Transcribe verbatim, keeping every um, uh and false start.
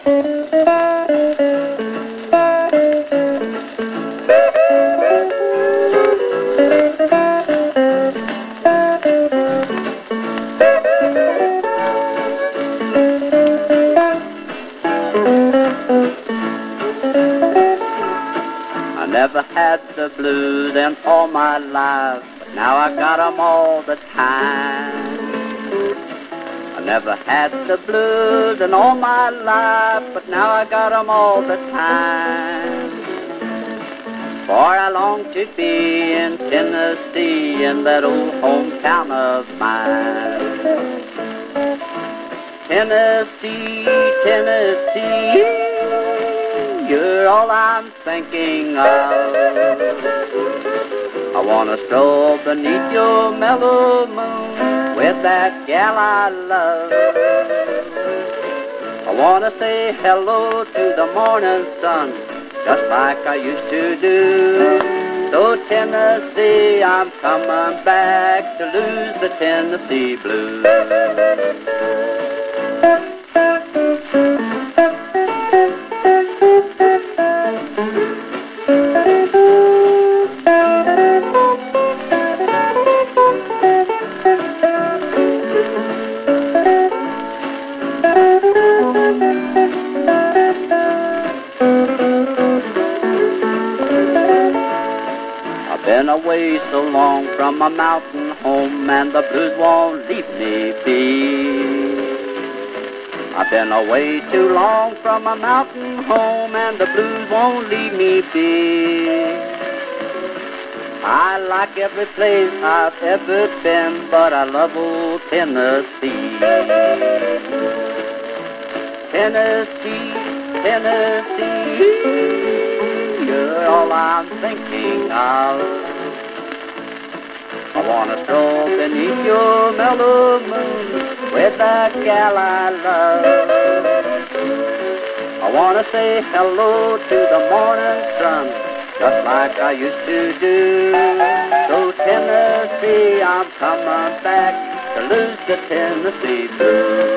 I never had the blues in all my life, but now I got 'em all the time. I never had the blues in all my life, but now I got 'em all the time. For I long to be in Tennessee, in that old hometown of mine. Tennessee, Tennessee, you're all I'm thinking of. I wanna stroll beneath your mellow moon with that gal I love. I wanna say hello to the morning sun, just like I used to do. So Tennessee, I'm coming back to lose the Tennessee blues. I've been away so long from my mountain home, and the blues won't leave me be. I've been away too long from my mountain home, and the blues won't leave me be. I like every place I've ever been, but I love old Tennessee. Tennessee, Tennessee, you're all I'm thinking of. I wanna stroll beneath your mellow moon with that gal I love. I wanna say hello to the morning sun, just like I used to do. So Tennessee, I'm coming back to lose the Tennessee blues.